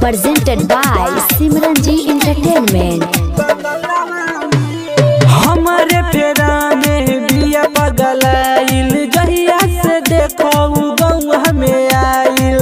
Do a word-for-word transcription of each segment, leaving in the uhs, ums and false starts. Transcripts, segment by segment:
presented by Simran Ji Entertainment। हमारे फेरा में बिया पगलाइल जहिया से देखो गौं हमें आइल।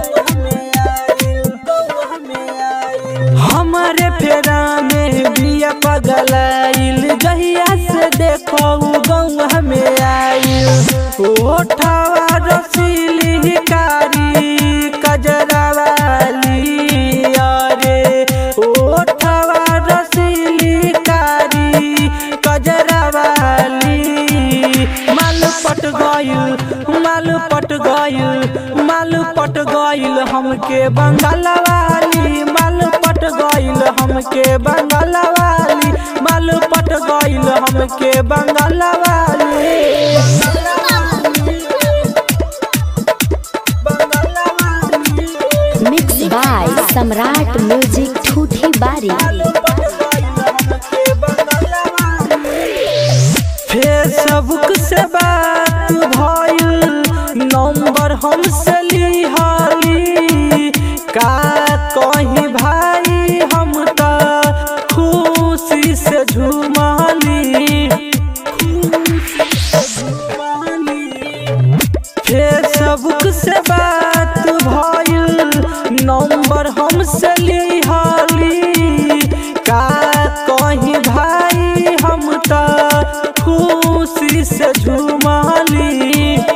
हमारे फेरा में बिया पगलाइल जहिया से देखो गौं हमें आइल। ओठवा रसीली कारी कजरा वाली अरे ओठवा रसीली कारी कजरा वाली माल पट गइल माल पट गइल माल पट गइल हमके बंगाल वाली माल पट गइल हमके बंगाल वाली माल पट गइल हमके बंगाल वाली। Mixed by Samrat Music ठूठी बारी। फेसबुक से बात भइल नंबर हमसे लिहाली का कहीं भाई हम त खुशी से झूमाली। फेसबुक से बात भइल नंबर हमसे लिहाली का कहीं भाई हम त खुशी से झूमाली।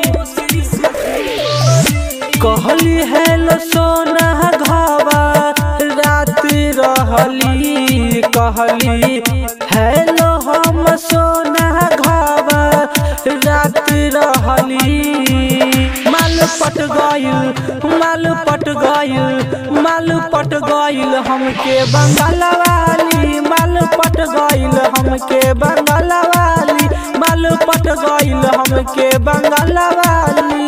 कहली हेलो सोना घावा रात रहली कहली हेलो हम सोना घावा रात रहली। माल पट गइल माल पट गइल माल पट गइल हमके बंगाल वाली माल पट गइल हमके बंगाल वाली माल पट गइल हमके बंगाल वाली।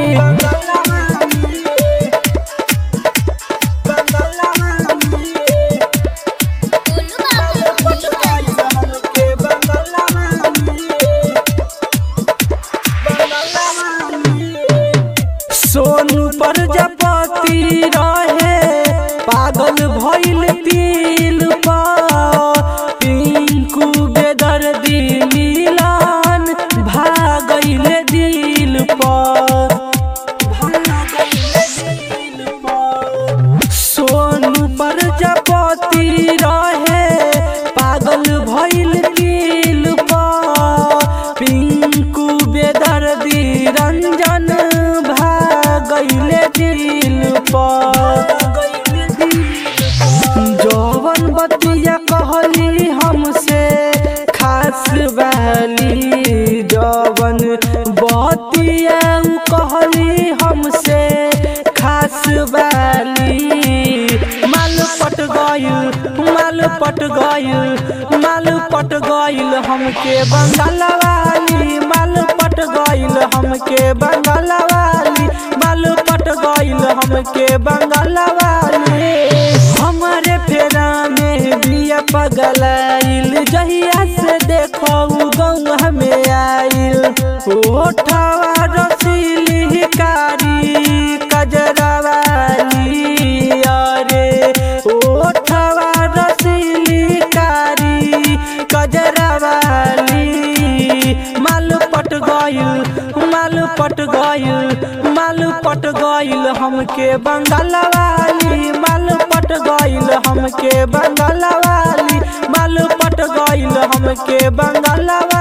सोनू प्रजापति रहे पागल भइल दिल पर पिंकू बेदर्दी मिलन भागइल दिल पर। सोनू प्रजापति रहे पागल भइल दिल पर पिंकू बेदर्दी रंजन गइले दिल पर। जौवन बतिया कहली हमसे खास वाली जौवन बतिया कहली हमसे खास वाली माल पट गइल माल पट गइल माल पट गइल हमके बंगाल वाली माल पट गइल हमके बंगाल वाली माल पट गइल हमके बंगाल वाली। हमारे फेरा में बिया पगलाइल जहिया से देखो गौं हमें आइल। ओठवा रसीली कारी कजरा वाली अरे ओठवा रसीली कारी कजरा वाली माल पट गइल माल पट गइल माल पट गइल हमके बंगाल वाली माल पट गइल हमके बंगाल वाली माल पट गइल हमके बंगाल वाली।